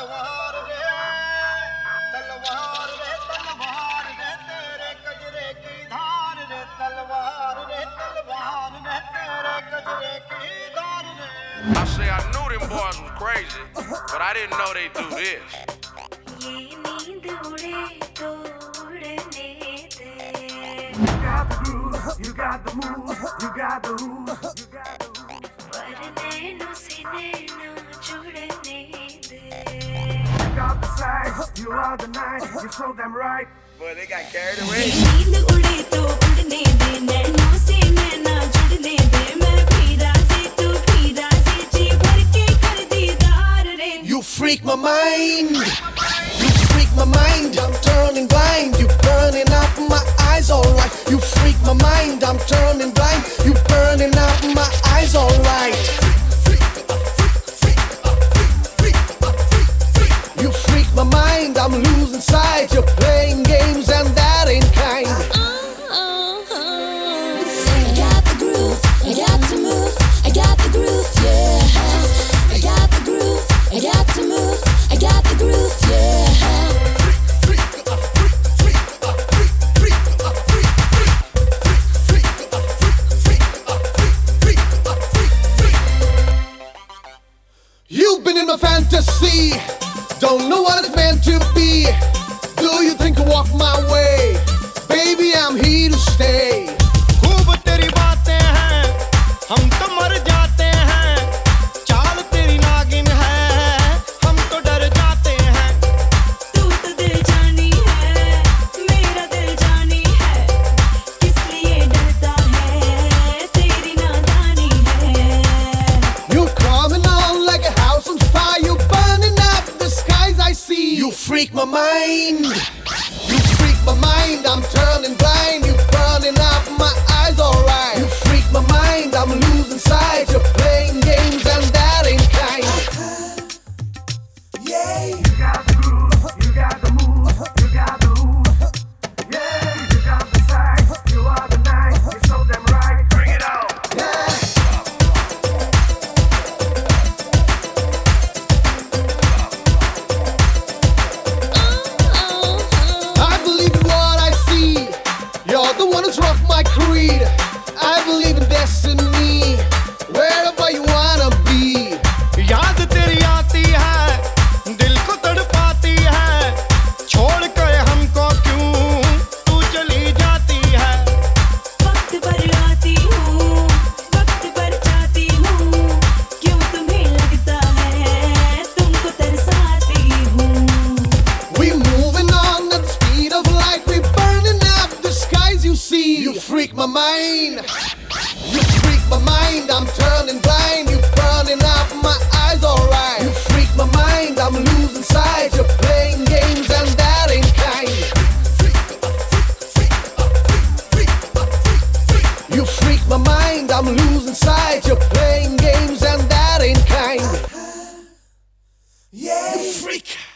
तलवार रे तलवार रे तलवार रे तेरे कजरे की धार रे तलवार रे तलवार रे तेरे कजरे की धार रे. I say I knew them boys was crazy, but I didn't know they do this. ये नींद उड़े तो उड़ने दे. You got the groove, you got the move, you got the ooze, you got the ooze. पर नैनों से नैना जुड़ने दे. You got the size, you are the night, you're so damn right. Boy, they got carried away. ये नींद उड़े तो उड़ने दे, नैनों से नैना जुड़ने दे. मैं भी राज़ी तू भी राज़ी, जी भर के कर दीदार रे. You freak my mind. You freak my mind. I'm turning blind. You burning up my eyes, alright. You freak my mind. I'm turning blind. You burning up my eyes, alright. You freak my mind. I'm losing sight. You're playing games and that ain't kind. I got the groove, I got to move, I got the groove, yeah. I got the groove, I got to move, I got the groove, yeah. You've been in my fantasy, don't know what it's meant to be. Do you think I walk my way? Baby, I'm here to stay. खूब तेरी बातें हैं, हम तो मर जाते हैं. चाल तेरी नागिन है, हम तो डर जाते हैं. तू तो दिल जानी है, मेरा दिल जानी है. किस लिए डरता है, तेरी नादानी है. You're coming on like a house on fire. You're burning up the skies I see. You freak my mind. You freak my mind. I'm turning blind. You're burning up my eyes, alright. You freak my mind. I'm losing sight. You're playing games and that ain't kind. You got the groove, you got the move, you got the ooze. Yeah, you got the size, you are the night, you're so damn right. Bring it on. I believe in what I see. You're the one who's rocked my creed. I believe in destiny. Wherever you wanna be. याद तेरी आती है, दिल को तड़पाती है. छोड़ कर हमको क्यों तू चली जाती है. वक्त पर आती हूँ, वक्त पर जाती हूँ. क्यों तुम्हें लगता है, तुमको तरसाती हूँ. We moving on at the speed of light. We burning up the skies you see. You freak my mind. You freak my mind. I'm turning blind. You burning up my eyes, alright. You freak my mind. I'm losing sight. You're playing games and that ain't kind. You freak my mind. I'm losing sight. You're playing games and that ain't kind. You freak.